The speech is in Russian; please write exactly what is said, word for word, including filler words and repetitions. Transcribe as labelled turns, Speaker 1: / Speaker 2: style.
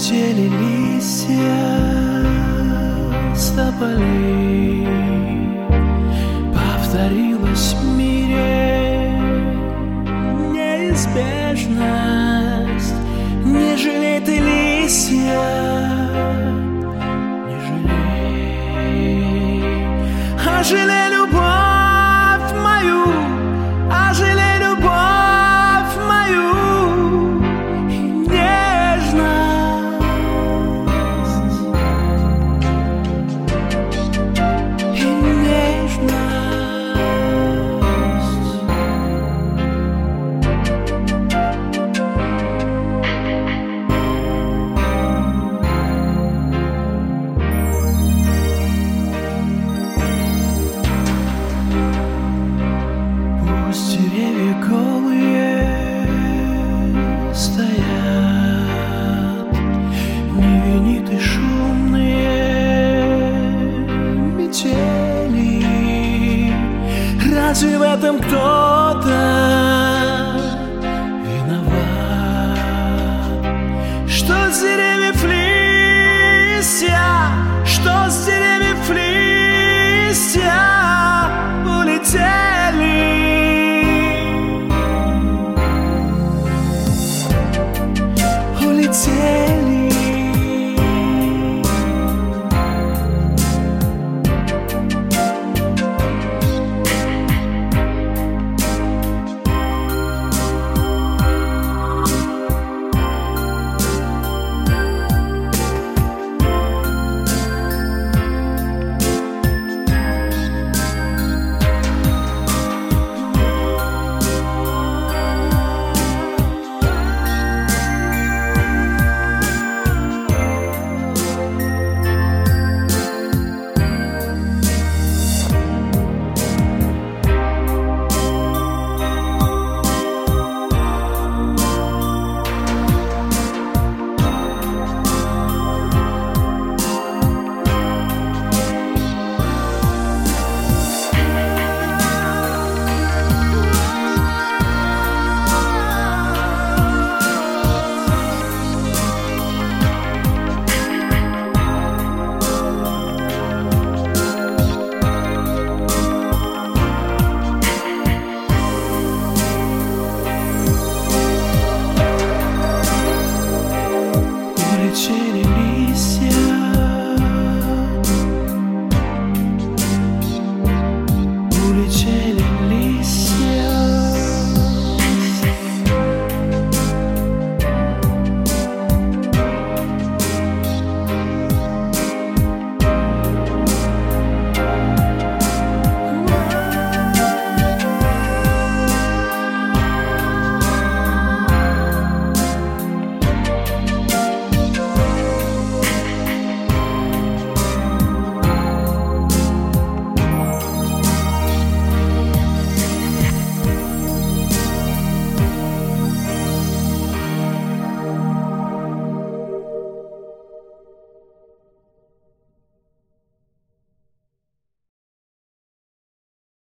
Speaker 1: Улетели листья с тополей, повторилась в мире неизбежность. Не жалей ты листья, не жалей, а жалей любовь мою, а жалей любовь мою и нежность, и нежность. Пусть деревья голые стоят, не вини ты шумные метели. Разве в этом кто-то виноват? Что с деревьев листья, что с деревьев листья улетели? Улетели.